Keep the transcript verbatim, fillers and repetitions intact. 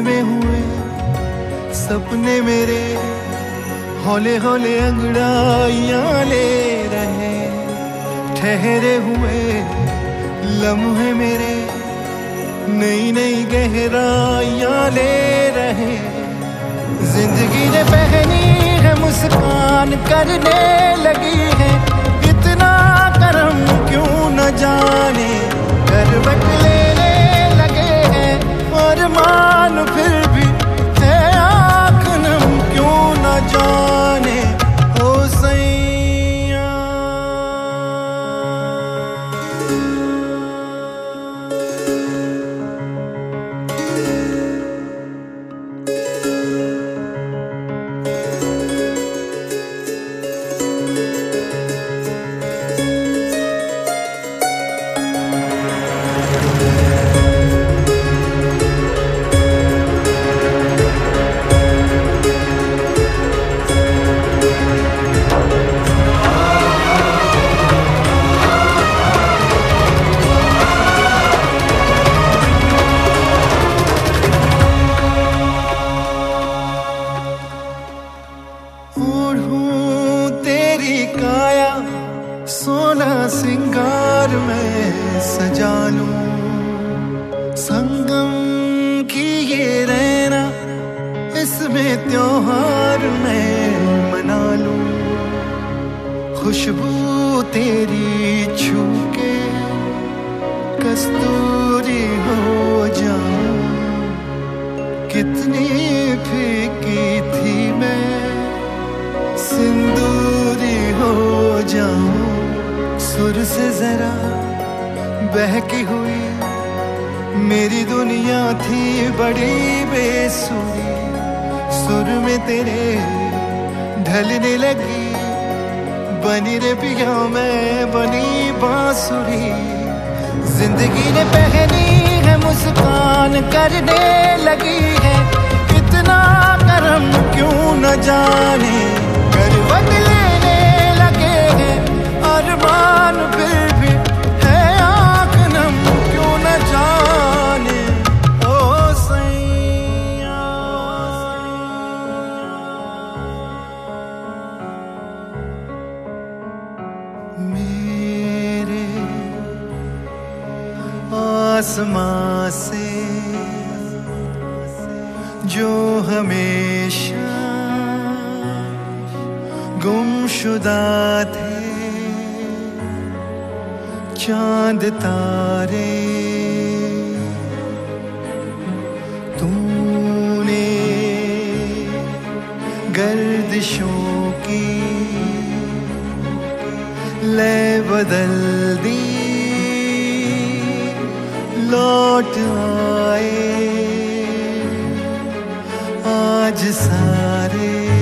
में हुए सपने मेरे हौले हौले अंगड़ाइयां ले रहे, ठहरे हुए लम्हे मेरे नई नई गहराइयां ले रहे। जिंदगी ने पहनी है मुस्कान करने लगी है, इतना करम क्यों न जाने करवट लेने लगे हैं। और मान फिर भी है आँख नम क्यों न जाने ओ सैया। ओढ़ूं तेरी काया सोना सिंगार में सजा लूं, संगम की ये रहना इसमें त्योहार में मना लूं। खुशबू तेरी छू के कस्तूरी हो जाऊं, कितनी फीकी थी मैं सिंदूरी हो जाऊं। सुर से जरा बहकी हुई मेरी दुनिया थी बड़ी बेसुरी, सुर में तेरे ढलने लगी बनी रे पिया मैं बनी बांसुरी। जिंदगी ने पहनी है मुस्कान करने लगी है, इतना करम क्यों न जाने करवट लेने लगे हैं। अरमान फिर भी है आँख नम क्यों न जाने ओ सैया। मेरे आसमां से जो हमेशा गुमशुदा थे चांद तारे, तूने गर्दिशों की लय बदल दी, लौट आए आज सारे